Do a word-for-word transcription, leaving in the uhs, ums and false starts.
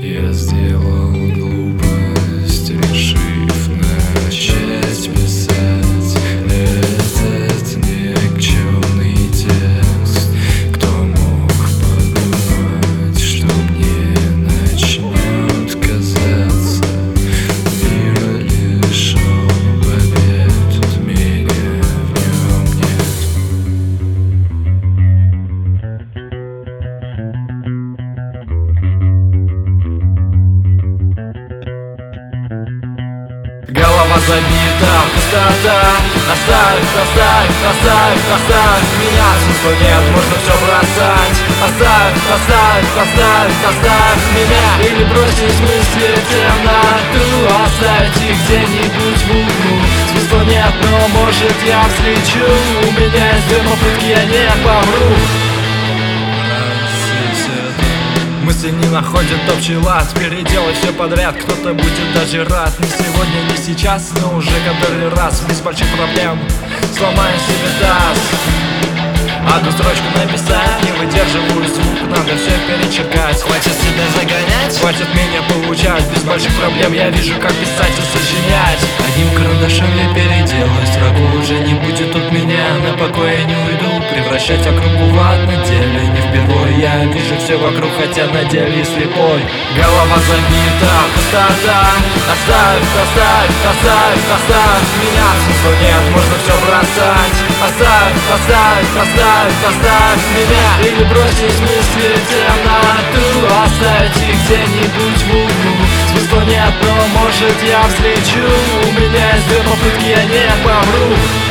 Я сделал глупость, решив начать писать этот никчемный текст. Кто мог подумать, что мне начнет казаться мир лишён побед, меня в нем нет. Голова забита, пустота. Оставь, оставь, оставь, оставь меня. Смысла нет, можно все бросать. Оставь, оставь, оставь, оставь меня. Или бросить мысли в темноту. Оставить их где-нибудь в углу. Смысла нет, но может я встречу. У меня есть две попытки, я не помру. Мысли не находят общий лад. Переделай все подряд, кто-то будет даже рад. Не сегодня, не сейчас, но уже который раз. Без больших проблем сломаю себе таз. Одну строчку написать, не выдерживаю звук, надо все перечеркать. Хватит себя загонять, хватит меня получать. Без больших проблем я вижу, как писать и сочинять. Одним карандашом я переделаю строку. Уже не будет от меня, на покой я не уйду. Превращать округу в ад на деле не впервой. Я вижу все вокруг, хотя на деле слепой. Голова забита, пустота. Оставь, оставь, оставь, оставь меня. Смысла нет, можно все бросать. Оставь, оставь, оставь, оставь меня. Или бросить мысли в темноту. Оставить их где-нибудь в углу. Смысла нет, но может я встречу. У меня есть две попытки, я не помру.